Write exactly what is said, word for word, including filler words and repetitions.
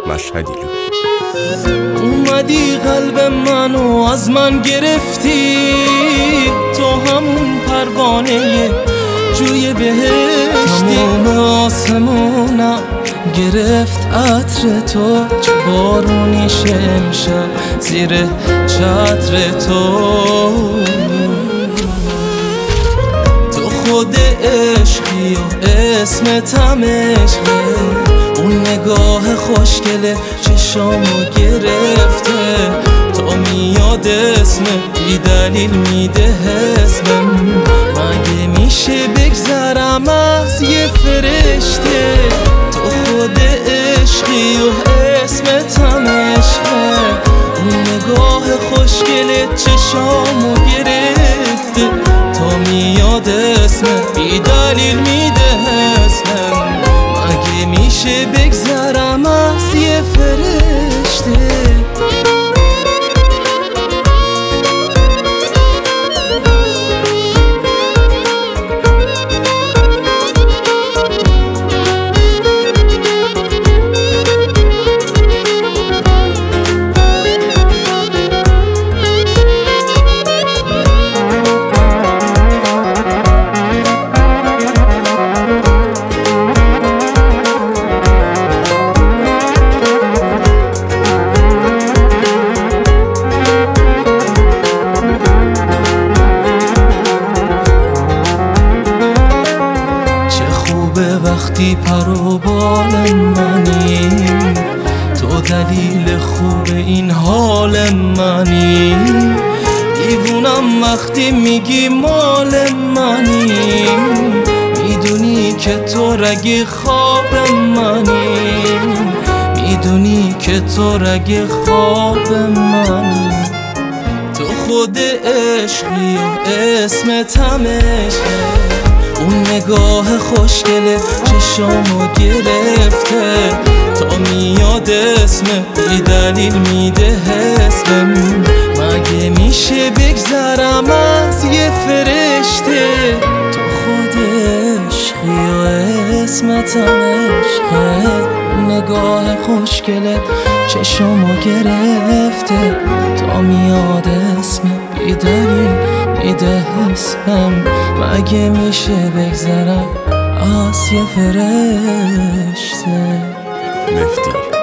مشهدی لو. اومدی قلب منو از من گرفتی، تو همون پروانه جوی بهشتی. تمام آسمونم گرفت عطر تو، چه بارونی امشب زیر چتر تو. تو خود عشقی و اسمتم عشقه، اون نگاه خوشگله چشامو گرفته. تو میاد اسم بی دلیل میده حسبم، مگه میشه بگذرم از یه فرشته؟ تو خود عشقی و اسمتم عشقه، اون نگاه خوشگله چشامو گرفته. تو میاد اسم بی دلیل میده حسبم، مگه میشه بگذرم از یه فرشته؟ وقتی پر و بال منی، تو دلیل خوب این حال منی. دیوونم وقتی میگی مال منی، میدونی که تو رگ خواب منی، میدونی که تو رگ خواب منی. تو خود عشقی و اسمتم عشقه، اون نگاه خوشگله چشامو گرفته. تا میاد اسم بی دلیل میده حسبم، مگه میشه بگذرم از یه فرشته؟ تو خود عشقی و اسمتم عشقه، نگاه خوشگله چشامو گرفته. تا میاد اسم بی دلیل میده حسبم، مگه میشه بگذرم از یه فرشته؟ مهدی